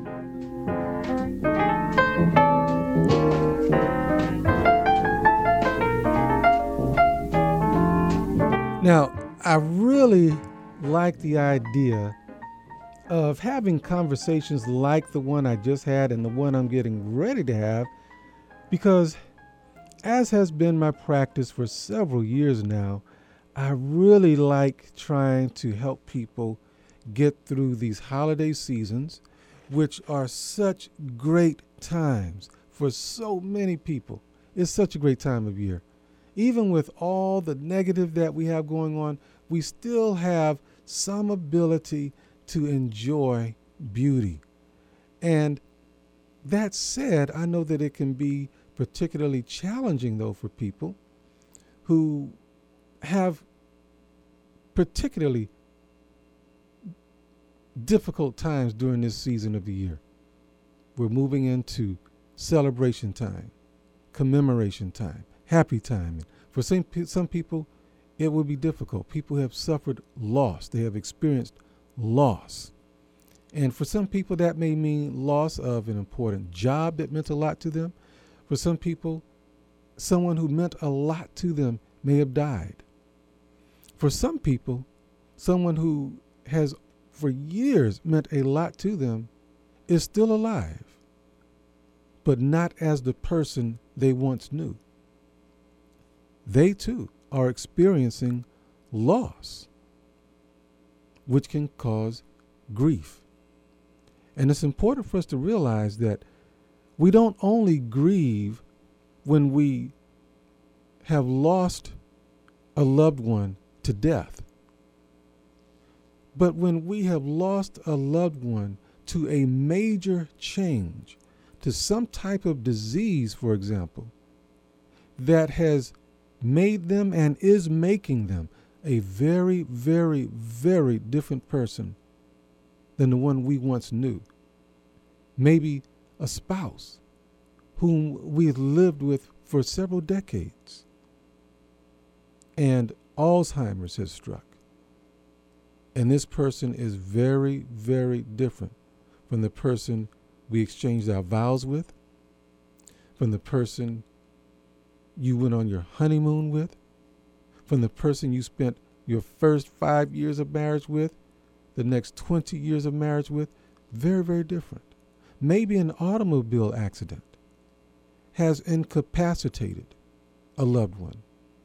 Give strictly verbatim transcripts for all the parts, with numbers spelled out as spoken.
Now, I really like the idea of having conversations like the one I just had and the one I'm getting ready to have, because as has been my practice for several years now, I really like trying to help people get through these holiday seasons, which are such great times for so many people. It's such a great time of year. Even with all the negative that we have going on, we still have some ability to enjoy beauty. And that said, I know that it can be particularly challenging, though, for people who have particularly difficult times during this season of the year. We're moving into celebration time, commemoration time, happy time. For some, some people, it will be difficult. People have suffered loss. They have experienced loss. And for some people, that may mean loss of an important job that meant a lot to them. For some people, someone who meant a lot to them may have died. For some people, someone who has for years meant a lot to them is still alive, but not as the person they once knew. They too are experiencing loss, which can cause grief. And it's important for us to realize that we don't only grieve when we have lost a loved one to death, but when we have lost a loved one to a major change, to some type of disease, for example, that has made them and is making them a very, very, very different person than the one we once knew. Maybe a spouse whom we lived with for several decades, and Alzheimer's has struck. And this person is very, very different from the person we exchanged our vows with, from the person you went on your honeymoon with, from the person you spent your first five years of marriage with, the next twenty years of marriage with. Very, very different. Maybe an automobile accident has incapacitated a loved one,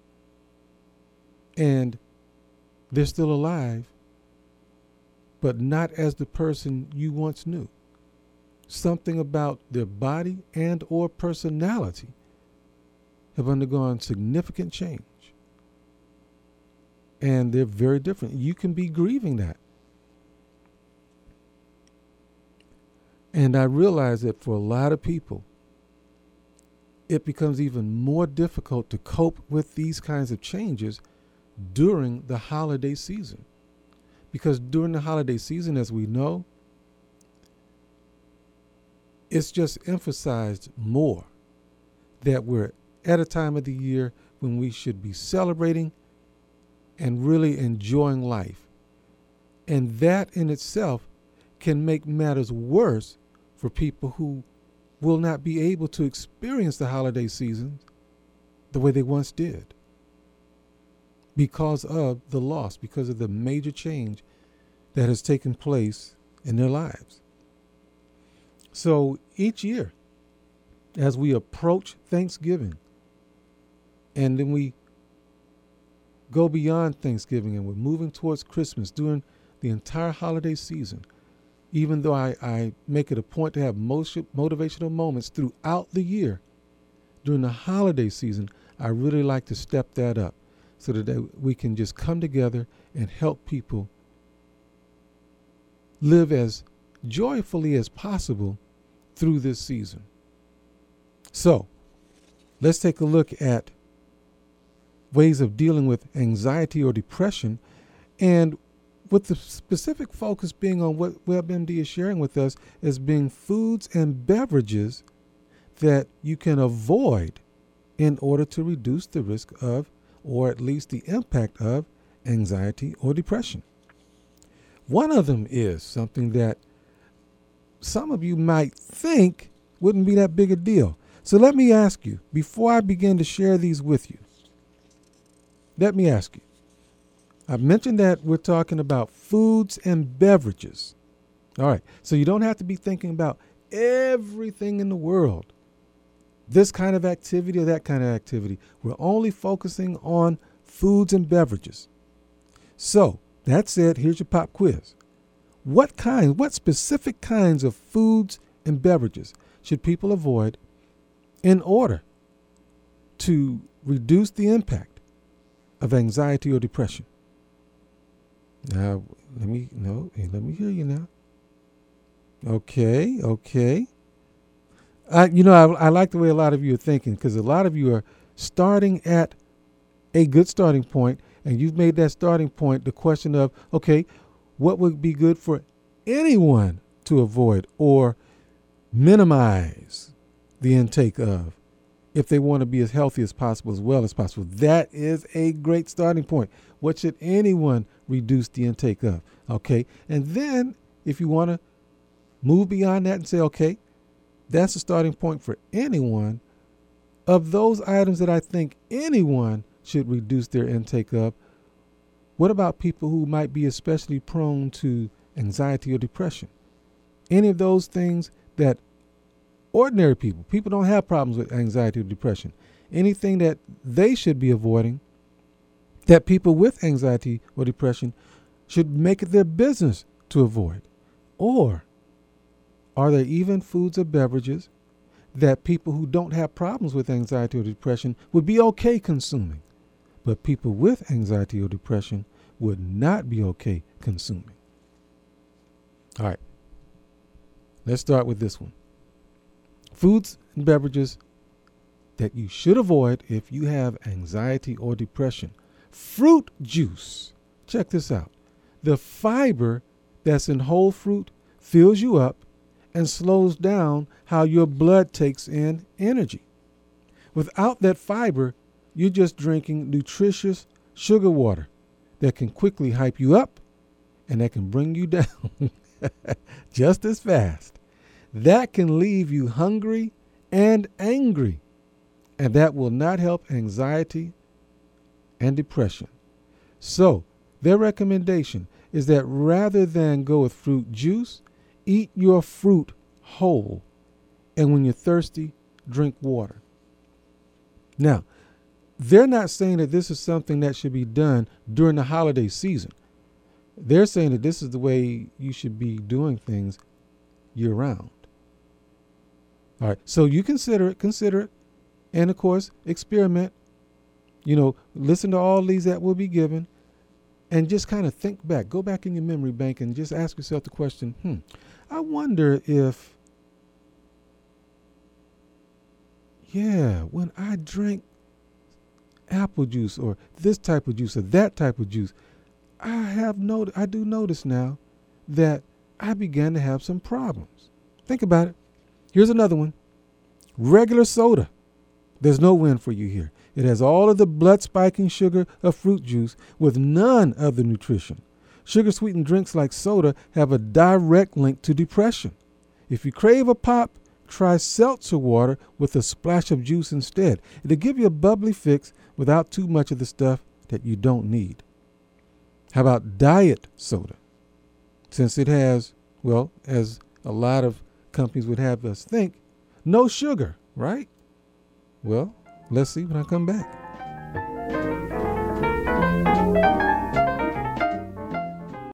and they're still alive, but not as the person you once knew. Something about their body and or personality have undergone significant change. And they're very different. You can be grieving that. And I realize that for a lot of people, it becomes even more difficult to cope with these kinds of changes during the holiday season. Because during the holiday season, as we know, it's just emphasized more that we're at a time of the year when we should be celebrating and really enjoying life. And that in itself can make matters worse for people who will not be able to experience the holiday season the way they once did because of the loss, because of the major change that has taken place in their lives. So each year, as we approach Thanksgiving, and then we go beyond Thanksgiving and we're moving towards Christmas during the entire holiday season, even though I, I make it a point to have most motivational moments throughout the year, during the holiday season, I really like to step that up so that we can just come together and help people live as joyfully as possible through this season. So let's take a look at ways of dealing with anxiety or depression, and with the specific focus being on what WebMD is sharing with us as being foods and beverages that you can avoid in order to reduce the risk of, or at least the impact of, anxiety or depression. One of them is something that some of you might think wouldn't be that big a deal. So let me ask you, before I begin to share these with you, let me ask you, I've mentioned that we're talking about foods and beverages. All right, so you don't have to be thinking about everything in the world, this kind of activity or that kind of activity. We're only focusing on foods and beverages. So that said, here's your pop quiz. What kind, what specific kinds of foods and beverages should people avoid in order to reduce the impact of anxiety or depression? Now, let me, no, hey, let me hear you now. Okay, okay. I, you know, I, I like the way a lot of you are thinking, because a lot of you are starting at a good starting point, and you've made that starting point the question of, okay, what would be good for anyone to avoid or minimize the intake of if they want to be as healthy as possible, as well as possible? That is a great starting point. What should anyone reduce the intake of? Okay, and then if you want to move beyond that and say, okay, that's a starting point for anyone. Of those items that I think anyone should reduce their intake of, what about people who might be especially prone to anxiety or depression? Any of those things that ordinary people, people don't have problems with anxiety or depression, anything that they should be avoiding, that people with anxiety or depression should make it their business to avoid? Or are there even foods or beverages that people who don't have problems with anxiety or depression would be okay consuming, but people with anxiety or depression would not be okay consuming? All right, let's start with this one. Foods and beverages that you should avoid if you have anxiety or depression. Fruit juice. Check this out. The fiber that's in whole fruit fills you up and slows down how your blood takes in energy. Without that fiber, you're just drinking nutritious sugar water that can quickly hype you up and that can bring you down just as fast. That can leave you hungry and angry, and that will not help anxiety and depression. So their recommendation is that rather than go with fruit juice, eat your fruit whole, and when you're thirsty, drink water. Now, they're not saying that this is something that should be done during the holiday season. They're saying that this is the way you should be doing things year-round. All right, so you consider it, consider it, and of course, experiment. You know, listen to all these that will be given, and just kind of think back. Go back in your memory bank and just ask yourself the question, hmm, I wonder if, yeah, when I drink apple juice or this type of juice or that type of juice, I have not- I do notice now that I began to have some problems. Think about it. Here's another one. Regular soda. There's no win for you here. It has all of the blood-spiking sugar of fruit juice with none of the nutrition. Sugar-sweetened drinks like soda have a direct link to depression. If you crave a pop, try seltzer water with a splash of juice instead. It'll give you a bubbly fix without too much of the stuff that you don't need. How about diet soda? Since it has, well, as a lot of companies would have us think, no sugar, right? Well, let's see when I come back.